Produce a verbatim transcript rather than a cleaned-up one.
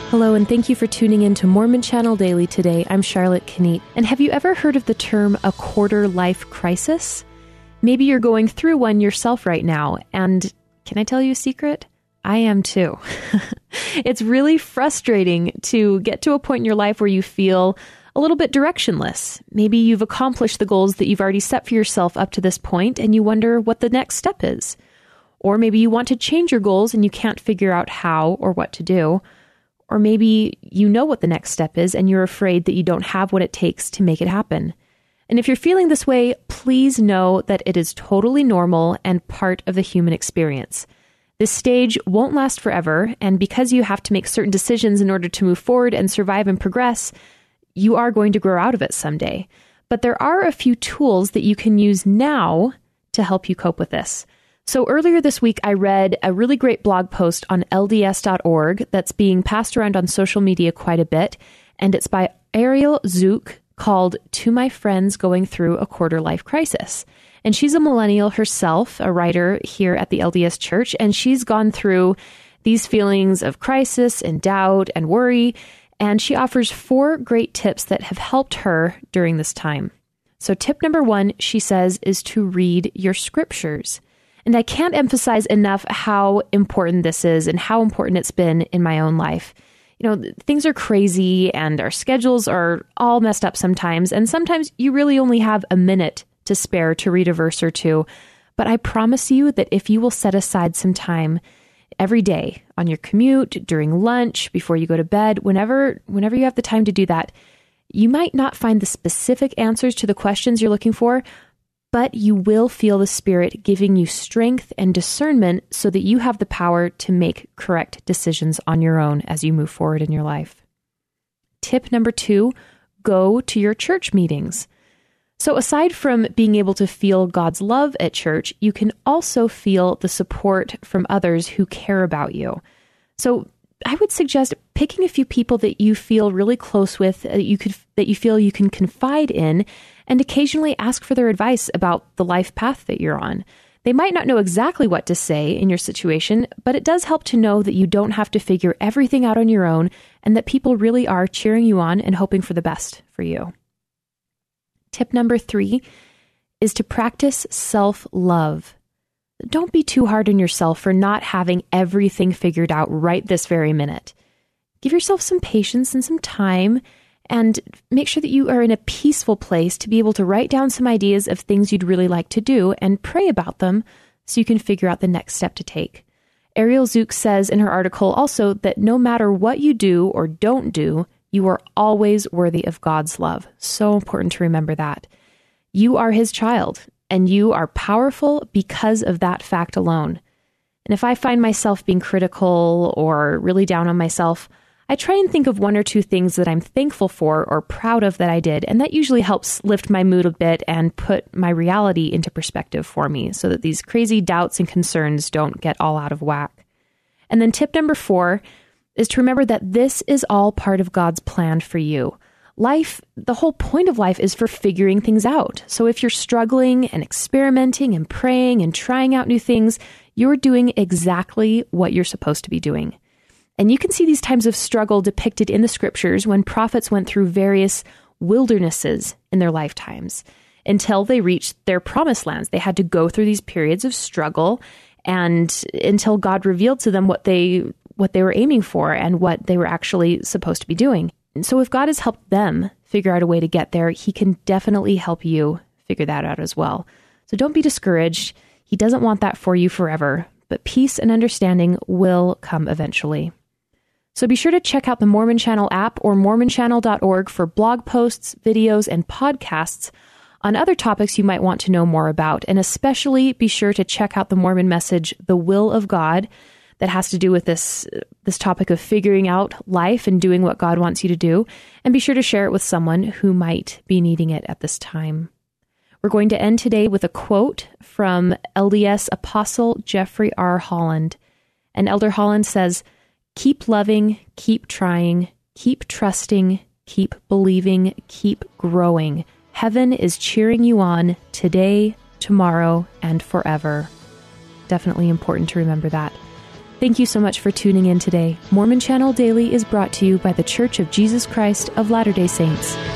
Hello, and thank you for tuning in to Mormon Channel Daily today. I'm Charlotte Kneat. And have you ever heard of the term a quarter life crisis? Maybe you're going through one yourself right now. And can I tell you a secret? I am too. It's really frustrating to get to a point in your life where you feel a little bit directionless. Maybe you've accomplished the goals that you've already set for yourself up to this point, and you wonder what the next step is. Or maybe you want to change your goals and you can't figure out how or what to do. Or maybe you know what the next step is and you're afraid that you don't have what it takes to make it happen. And if you're feeling this way, please know that it is totally normal and part of the human experience. This stage won't last forever, and because you have to make certain decisions in order to move forward and survive and progress, you are going to grow out of it someday. But there are a few tools that you can use now to help you cope with this. So earlier this week, I read a really great blog post on L D S dot org that's being passed around on social media quite a bit, and it's by Ariel Zook called To My Friends Going Through a Quarter Life Crisis. And she's a millennial herself, a writer here at the L D S Church, and she's gone through these feelings of crisis and doubt and worry, and she offers four great tips that have helped her during this time. So tip number one, she says, is to read your scriptures. And I can't emphasize enough how important this is and how important it's been in my own life. You know, things are crazy and our schedules are all messed up sometimes. And sometimes you really only have a minute to spare to read a verse or two. But I promise you that if you will set aside some time every day on your commute, during lunch, before you go to bed, whenever, whenever you have the time to do that, you might not find the specific answers to the questions you're looking for, but you will feel the Spirit giving you strength and discernment so that you have the power to make correct decisions on your own as you move forward in your life. Tip number two, go to your church meetings. So aside from being able to feel God's love at church, you can also feel the support from others who care about you. So I would suggest picking a few people that you feel really close with, uh, you could that you feel you can confide in, and occasionally ask for their advice about the life path that you're on. They might not know exactly what to say in your situation, but it does help to know that you don't have to figure everything out on your own and that people really are cheering you on and hoping for the best for you. Tip number three is to practice self-love. Don't be too hard on yourself for not having everything figured out right this very minute. Give yourself some patience and some time, and make sure that you are in a peaceful place to be able to write down some ideas of things you'd really like to do and pray about them so you can figure out the next step to take. Ariel Zook says in her article also that no matter what you do or don't do, you are always worthy of God's love. So important to remember that. You are His child, and you are powerful because of that fact alone. And if I find myself being critical or really down on myself, I try and think of one or two things that I'm thankful for or proud of that I did, and that usually helps lift my mood a bit and put my reality into perspective for me so that these crazy doubts and concerns don't get all out of whack. And then tip number four is to remember that this is all part of God's plan for you. Life, the whole point of life is for figuring things out. So if you're struggling and experimenting and praying and trying out new things, you're doing exactly what you're supposed to be doing. And you can see these times of struggle depicted in the scriptures when prophets went through various wildernesses in their lifetimes until they reached their promised lands. They had to go through these periods of struggle and until God revealed to them what they what they were aiming for and what they were actually supposed to be doing. And so if God has helped them figure out a way to get there, He can definitely help you figure that out as well. So don't be discouraged. He doesn't want that for you forever, but peace and understanding will come eventually. So be sure to check out the Mormon Channel app or mormon channel dot org for blog posts, videos, and podcasts on other topics you might want to know more about. And especially be sure to check out the Mormon message, The Will of God, that has to do with this, this topic of figuring out life and doing what God wants you to do. And be sure to share it with someone who might be needing it at this time. We're going to end today with a quote from L D S Apostle Jeffrey R. Holland. And Elder Holland says, "Keep loving, keep trying, keep trusting, keep believing, keep growing. Heaven is cheering you on today, tomorrow, and forever." Definitely important to remember that. Thank you so much for tuning in today. Mormon Channel Daily is brought to you by The Church of Jesus Christ of Latter-day Saints.